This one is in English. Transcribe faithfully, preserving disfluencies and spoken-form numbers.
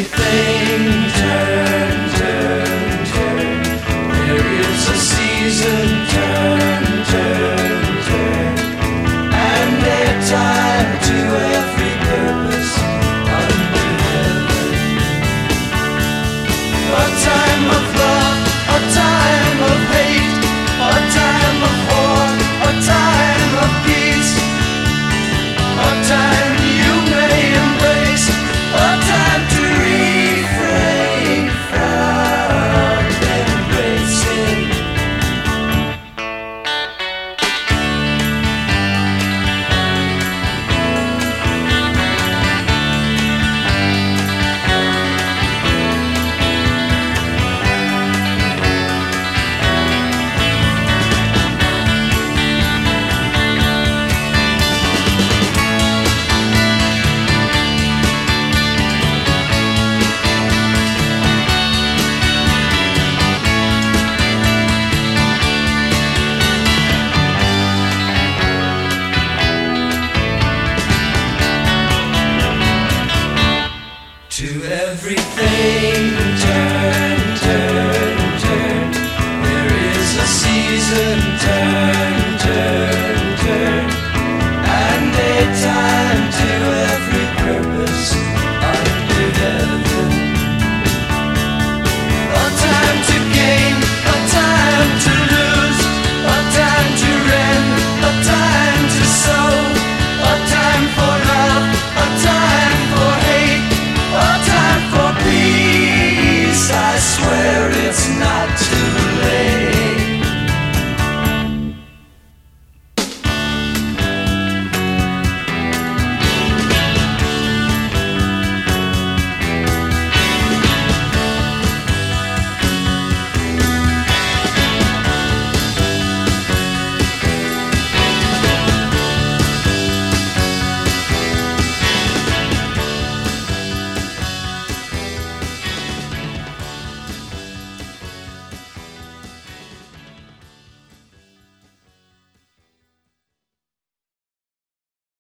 everything turn, turn, turn. There is a season, turn, turn, turn. And they're tied to every purpose under heaven. A time of love, a time of hate, a time of war, a time of peace, a time you may embrace, a time to refrain from embracing. To everything